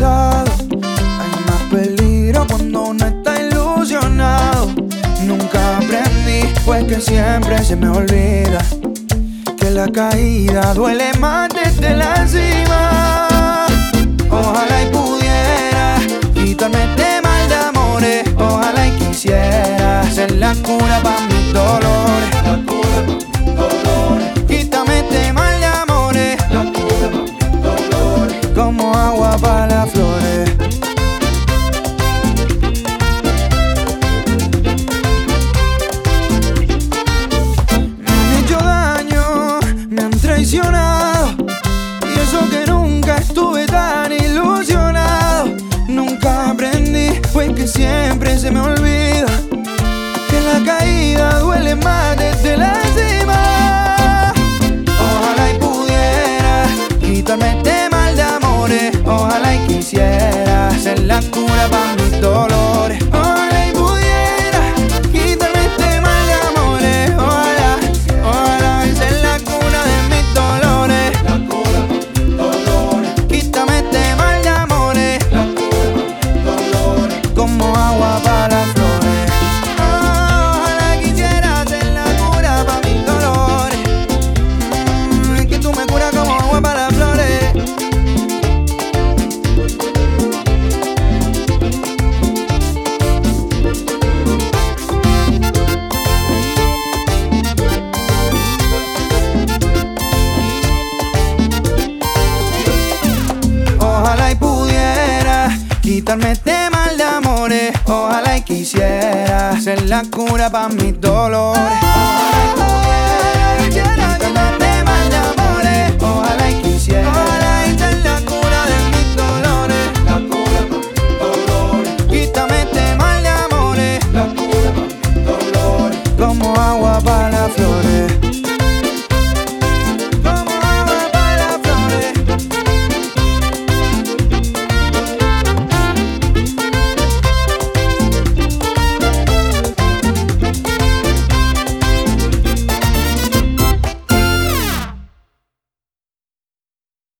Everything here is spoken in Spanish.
pasado. Hay más peligro cuando uno está ilusionado. Nunca aprendí, pues que siempre se me olvida que la caída duele más desde la cima. Ojalá y pudiera quitarme este mal de amores. Ojalá y quisiera ser la cura pa' mis dolores. La cura pa' mis dolores. Quítame este mal de amores. La cura pa' mis dolores. Como agua pa' las flores. Me han hecho daño, me han traicionado, y eso que nunca estuve tan ilusionado. Nunca aprendí, pues que siempre se me olvida que la caída duele más desde la cima. Ojalá y pudiera quitarme este mal de amores. Ojalá y quisiera ser la cura pa' mis dolores. Ojalá y pudiera quitarme este mal de amores. Ojalá y ser la cura de mis dolores. La cura pa' mis dolores. Quítame este mal de amores. La cura pa' mis dolores. Como agua para las flores. Ojalá quisiera ser la cura pa' mis dolores. Que tú me curas como agua para las flores. Ojalá y pudiera quitarme este mal de amores. Ojalá y quisiera ser la cura pa' mis dolores. Ojalá y pudiera